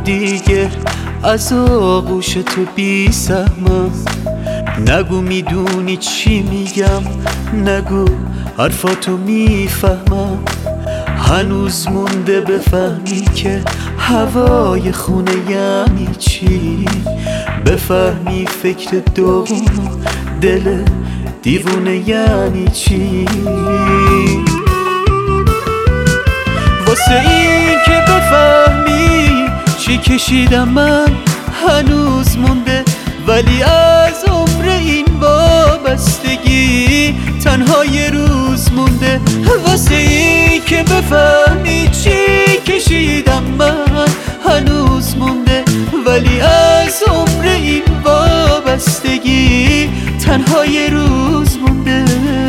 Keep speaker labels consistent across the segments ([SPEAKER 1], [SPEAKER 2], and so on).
[SPEAKER 1] دیگه از آغوش تو بی سهمم. نگو میدونی چی میگم، نگو حرفاتو میفهمم. هنوز مونده بفهمی که هوای خونه یعنی چی، بفهمی فکر دوم دل دیوونه یعنی چی. واسه این که بفهمی چی کشیدم من هنوز مونده، ولی از عمر این وابستگی تنها یه روز مونده. واسه این که بفهمی چی کشیدم من هنوز مونده، ولی از عمر این وابستگی تنها یه روز مونده.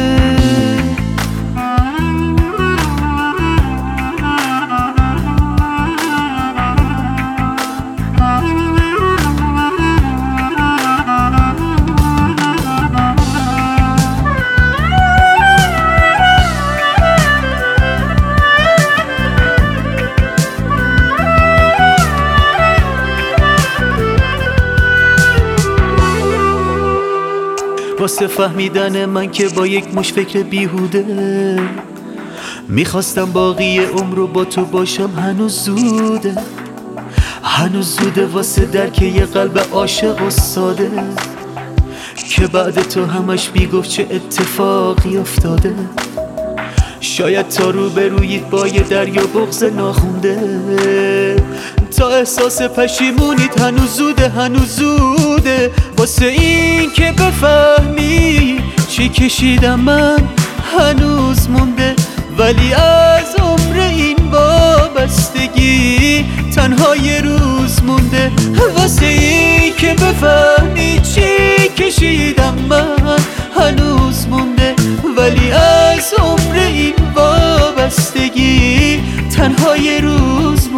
[SPEAKER 1] واسه فهمیدن من که با یک مش فکر بیهوده میخواستم باقی عمر رو با تو باشم، هنوز زوده، هنوز زوده واسه درک یه قلب عاشق و ساده که بعد تو همش میگفت چه اتفاقی افتاده. شاید تا روبرویید با یه دریا بغض ناخونده، تا احساس پشیمونید هنوز زوده، هنوز زوده واسه این که بفهمی چی کشیدم من هنوز مونده، ولی از عمر این وابستگی تنها یه روز مونده. واسه این که بفهمی چی کشیدم من هنوز مونده، ولی از عمر این وابستگی تنها یه روز مونده.